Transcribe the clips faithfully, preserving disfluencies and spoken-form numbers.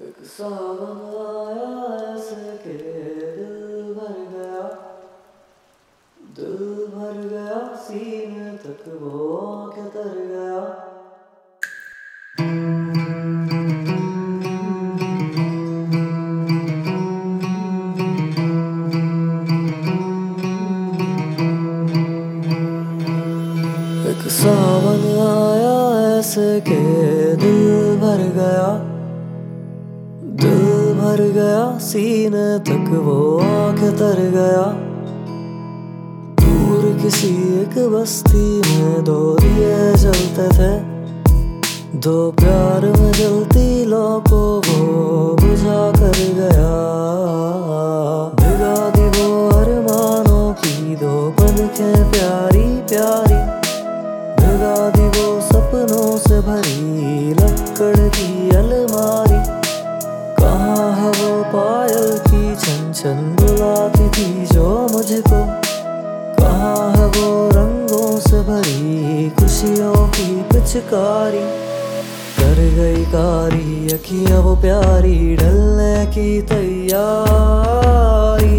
एक सावन आया ऐसे के दिल भर गया, दिल भर गया सीने तक वो आके तर गया। एक सावन आया ऐसे के दिल भर गया, दिल भर गया सीने तक वो आके तर गया। दूर किसी एक बस्ती में दो दिए जलते थे, दो प्यार में जलती लौ को वो बुझा कर गया। भिगा दी वो अरमानों की दो पलकें प्यारी प्यारी, भिगा दी वो सपनों से भरी लक्कड़ की अलमारी। कहाँ है वो पायल की छन छन बुलाती थी जो मुझको, कहाँ है वो रंगों से भरी खुशियों की पिचकारी। कर गई कारी अखियाँ वो प्यारी ढलने की तैयारी,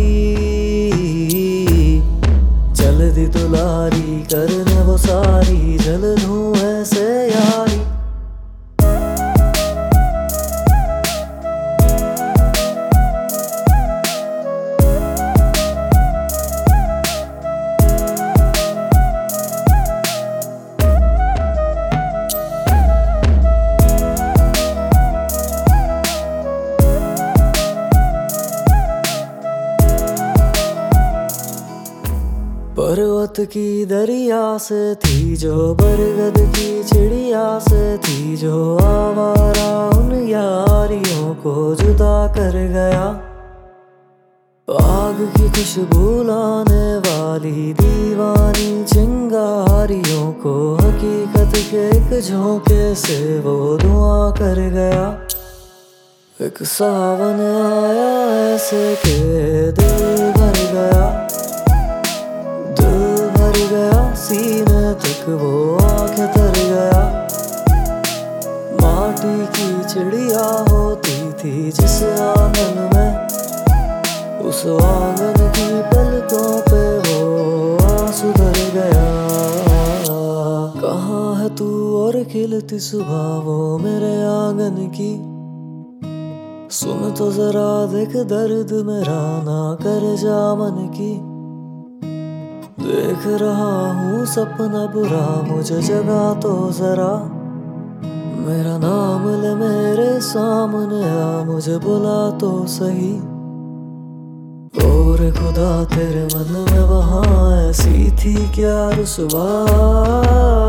चल दी दुलारी करने वो सारी जल दूं ऐसे यारी। पर्वत की दरिया से थी जो बरगद की चिड़िया से थी जो आवारा उन यारियों को जुदा कर गया। आग की खुशबू लाने वाली दीवानी चिंगारियों को हकीकत के एक झोंके से वो धुआं कर गया। एक सावन आया ऐसे के दिल भर गया, गया सीने तक वो आके तर गया। माटी की चिड़िया होती थी जिस आंगन में, उस आंगन की पलकों पे वो आंसू धर गया। कहाँ है तू और खिलती सुबह वो मेरे आंगन की, सुन तो जरा देख दर्द मेरा ना कर जा मन की। देख रहा हूँ सपना बुरा मुझे जगा तो जरा, मेरा नाम ले मेरे सामने आ मुझे बुला तो सही। और खुदा तेरे मन में वहाँ ऐसी थी क्या रुसवा।